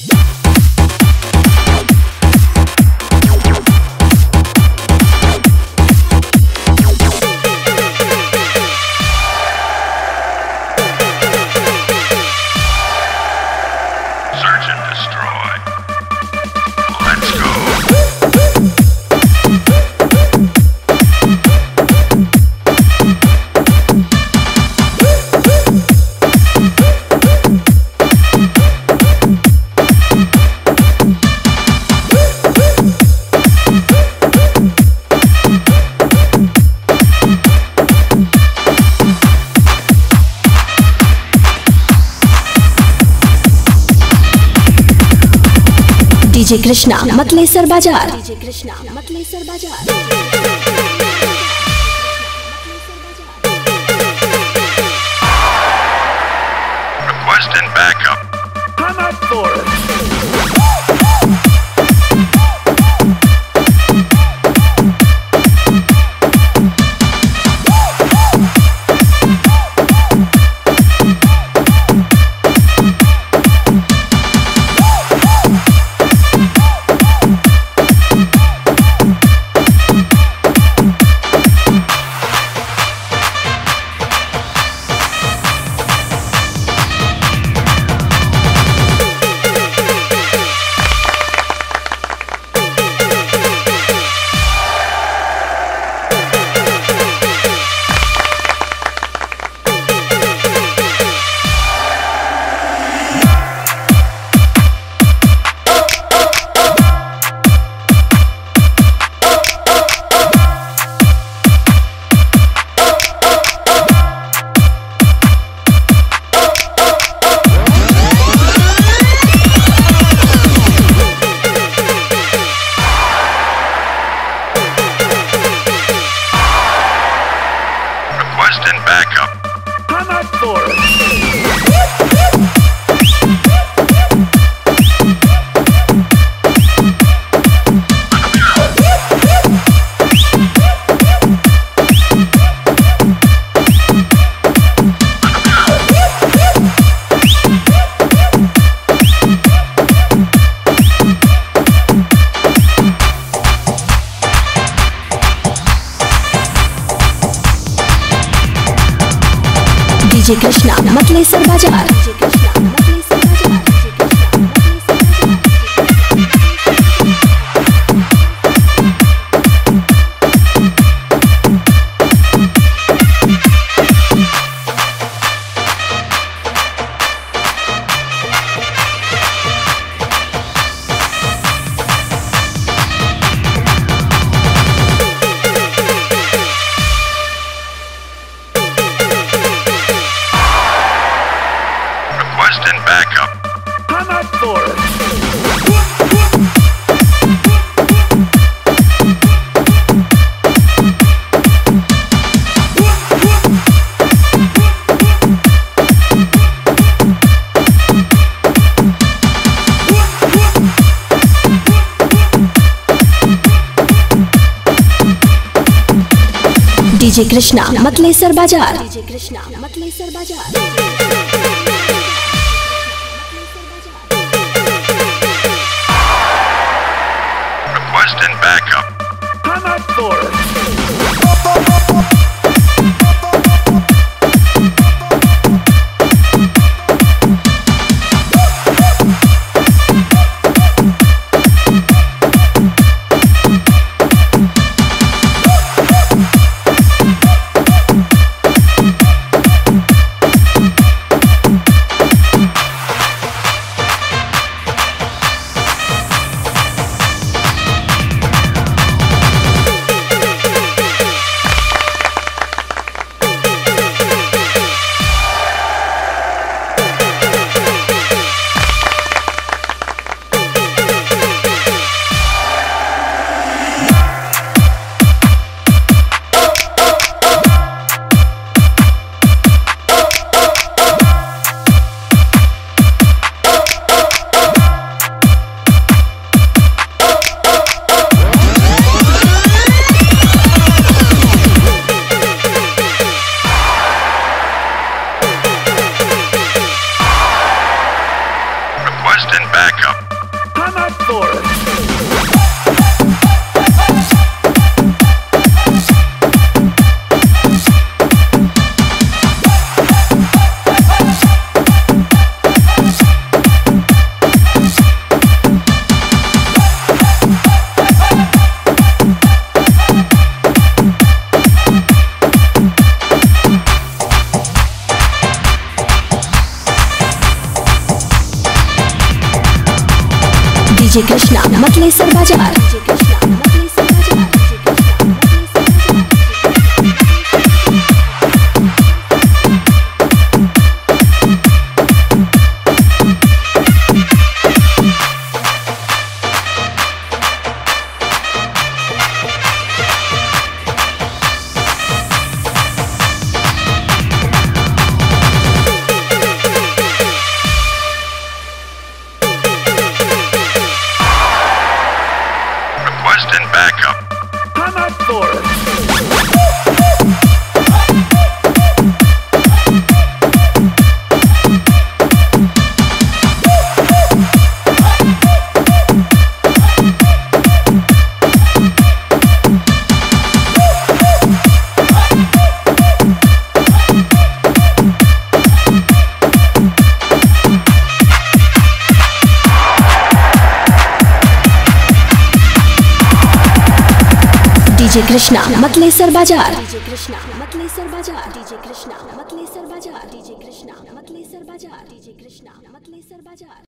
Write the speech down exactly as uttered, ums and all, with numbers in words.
DJ Krishna Matlesar बाजार DJ Krishna Matlesar बाजार Requesting backup. Come up for it. Requesting backup. Come up for it. DJ Krishna Matlesar बाजार DJ Krishna Matlesar बाजार Requesting backup. Come up for it. DJ Krishna Matlesar बाजार DJ Krishna Matlesar बाजार Requesting backup. Come up for it. Requesting backup. I'm up for it. DJ Krishna Matlesar बाजार DJ Krishna Matlesar बाजार Requesting backup. I'm up for it. DJ Krishna Matlesar बाजार DJ Krishna Matlesar बाजार DJ Krishna Matlesar बाजार DJ Krishna Matlesar बाजार DJ Krishna Matlesar बाजार।